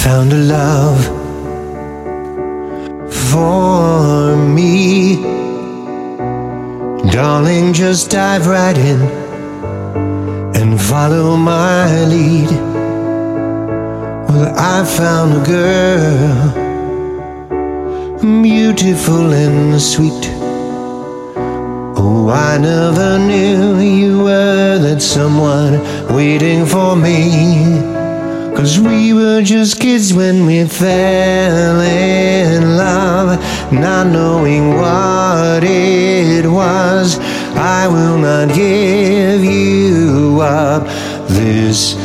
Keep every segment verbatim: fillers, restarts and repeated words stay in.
found a love for me. Darling, just dive right in and follow my lead. Well, I found a girl, beautiful and sweet. Oh, I never knew you were that someone waiting for me. 'Cause we were just kids when we fell in love, not knowing what it was. I will not give you up this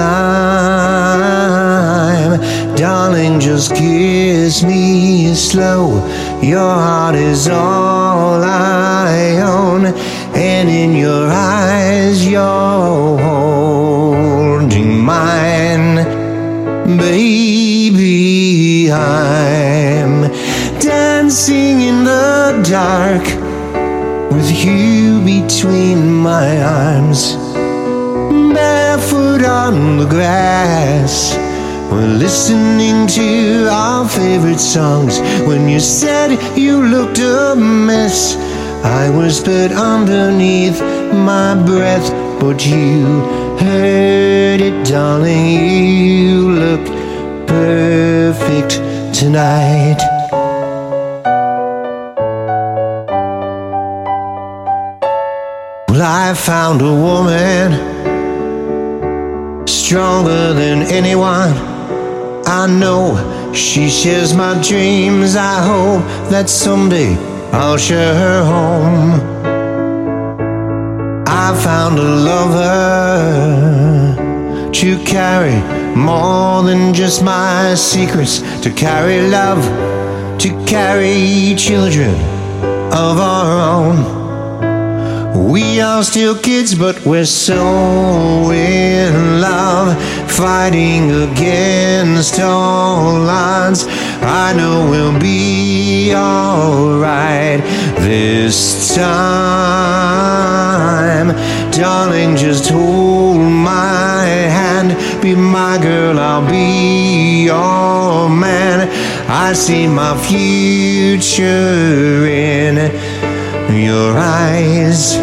time. Darling, just kiss me slow. Your heart is all I own, and in your eyes you're holding mine. Baby, I'm dancing in the dark with you between my arms, barefoot on the grass. We're listening to our favorite songs. When you said you looked a mess, I whispered underneath my breath, but you heard it, darling. You look perfect tonight. Well, I found a woman stronger than anyone I know. She shares my dreams. I hope that someday I'll share her home. I found a lover to carry more than just my secrets, to carry love, to carry children of our own. We are still kids, but we're so in love, fighting against all odds. I know we'll be alright this time. Darling, just hold my hand. Be my girl, I'll be your man. I see my future in your eyes.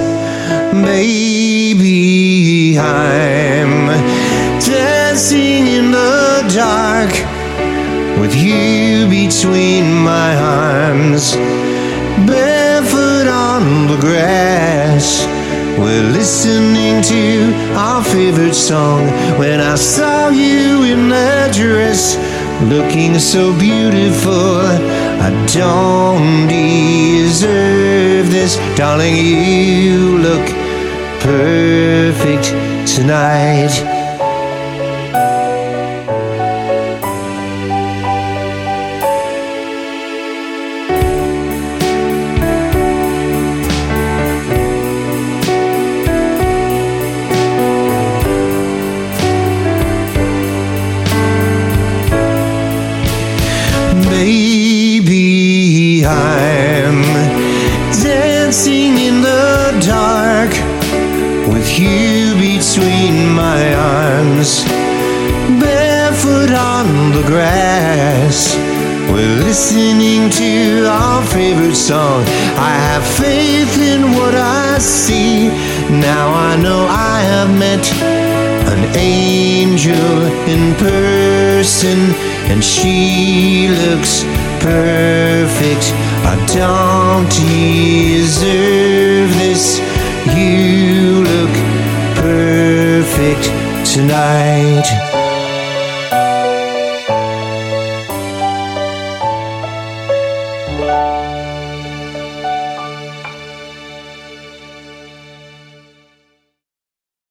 Baby, I'm dancing in the dark with you between my arms, barefoot on the grass. We're listening to our favorite song. When I saw you in that dress, looking so beautiful, I don't deserve this. Darling, you look perfect tonight. Baby, I'm dancing in the dark with you between my arms, barefoot on the grass. We're listening to our favorite song. I have faith in what I see. Now I know I have met an angel in person, and she looks perfect. I don't deserve this. You look perfect tonight.